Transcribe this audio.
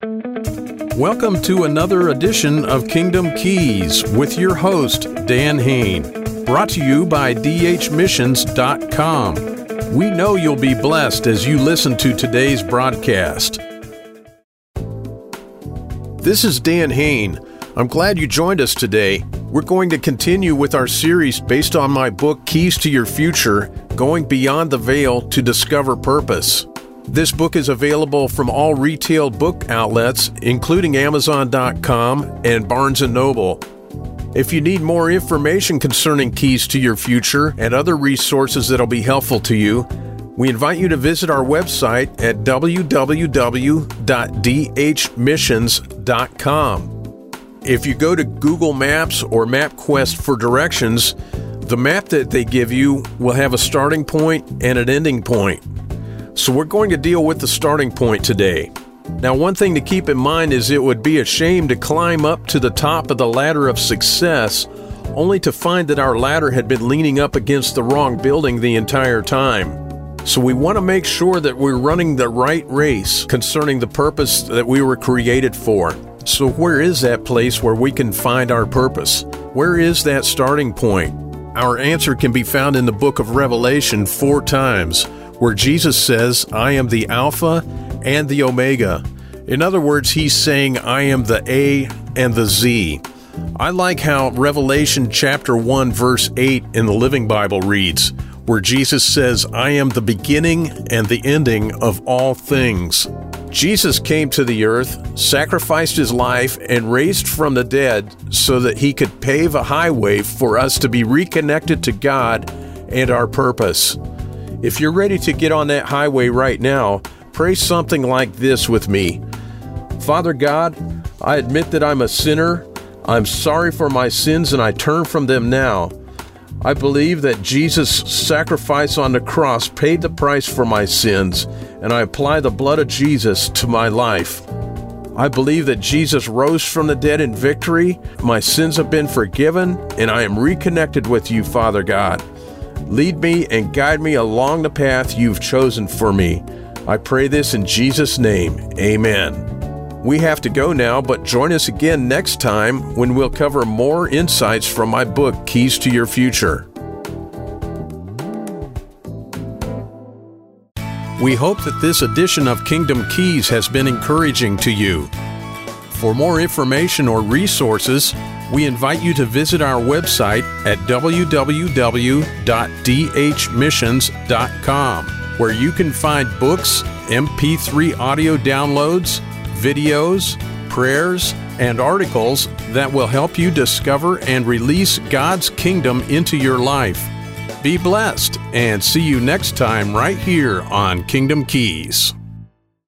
Welcome to another edition of Kingdom Keys with your host, Dan Hain, brought to you by dhmissions.com. We know you'll be blessed as you listen to today's broadcast. This is Dan Hain. I'm glad you joined us today. We're going to continue with our series based on my book, Keys to Your Future, Going Beyond the Veil to Discover Purpose. This book is available from all retail book outlets, including Amazon.com and Barnes & Noble. If you need more information concerning Keys to Your Future and other resources that'll be helpful to you, we invite you to visit our website at www.dhmissions.com. If you go to Google Maps or MapQuest for directions, the map that they give you will have a starting point and an ending point. So we're going to deal with the starting point today. Now, one thing to keep in mind is it would be a shame to climb up to the top of the ladder of success only to find that our ladder had been leaning up against the wrong building the entire time. So we want to make sure that we're running the right race concerning the purpose that we were created for. So where is that place where we can find our purpose? Where is that starting point? Our answer can be found in the book of Revelation 4 times, where Jesus says, I am the Alpha and the Omega. In other words, he's saying, I am the A and the Z. I like how Revelation chapter 1, verse 8 in the Living Bible reads, where Jesus says, I am the beginning and the ending of all things. Jesus came to the earth, sacrificed his life, and raised from the dead so that he could pave a highway for us to be reconnected to God and our purpose. If you're ready to get on that highway right now, pray something like this with me. Father God, I admit that I'm a sinner. I'm sorry for my sins and I turn from them now. I believe that Jesus' sacrifice on the cross paid the price for my sins, and I apply the blood of Jesus to my life. I believe that Jesus rose from the dead in victory. My sins have been forgiven, and I am reconnected with you, Father God. Lead me and guide me along the path you've chosen for me. I pray this in Jesus' name. Amen. We have to go now, but join us again next time when we'll cover more insights from my book, Keys to Your Future. We hope that this edition of Kingdom Keys has been encouraging to you. For more information or resources, we invite you to visit our website at www.dhmissions.com, where you can find books, MP3 audio downloads, videos, prayers, and articles that will help you discover and release God's kingdom into your life. Be blessed, and see you next time right here on Kingdom Keys.